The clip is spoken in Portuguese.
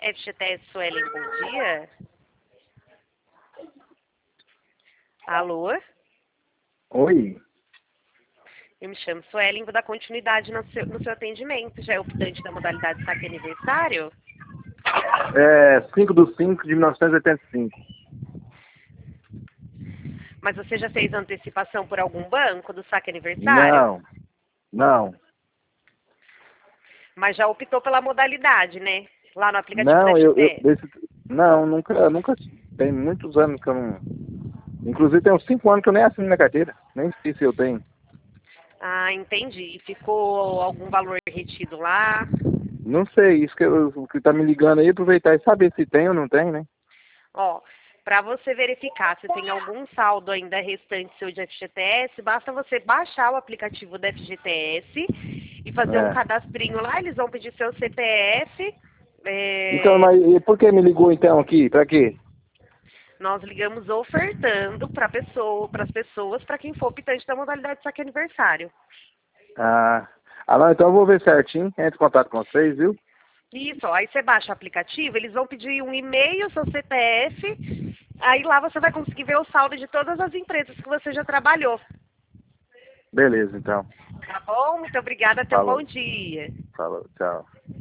FGTS Suelen, bom dia. Alô? Oi. Eu me chamo Suelen, vou dar continuidade no seu atendimento. Já é optante da modalidade saque aniversário? 5/5/1985. Mas você já fez antecipação por algum banco do saque aniversário? Não, não. Mas já optou pela modalidade, né? Lá no aplicativo da Não, FGTS. não, nunca, tem muitos anos que eu não... Inclusive tem uns 5 anos que eu nem assino minha carteira. Nem sei se eu tenho. Ah, entendi. Ficou algum valor retido lá? Não sei, isso que tá me ligando aí, aproveitar e saber se tem ou não tem, né? Ó, para você verificar se tem algum saldo ainda restante seu de FGTS, basta você baixar o aplicativo da FGTS e fazer um É. cadastrinho lá. Eles vão pedir seu CPF. Então, mas e por que me ligou então aqui? Pra quê? Nós ligamos ofertando para as pessoas, para quem for optante da modalidade saque aniversário. Não, então eu vou ver certinho, entre em contato com vocês, viu? Isso, ó, aí você baixa o aplicativo, eles vão pedir um e-mail, seu CPF, aí lá você vai conseguir ver o saldo de todas as empresas que você já trabalhou. Beleza, então. Tá bom? Muito obrigada, até um bom Falou, dia. falou, tchau.